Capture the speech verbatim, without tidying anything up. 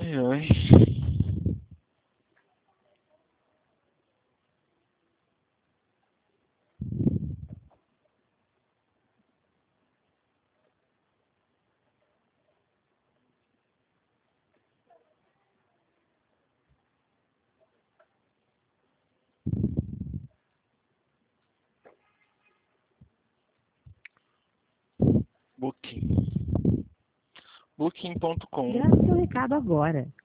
Ai, ai. Booking. Booking ponto com. Grave seu recado agora.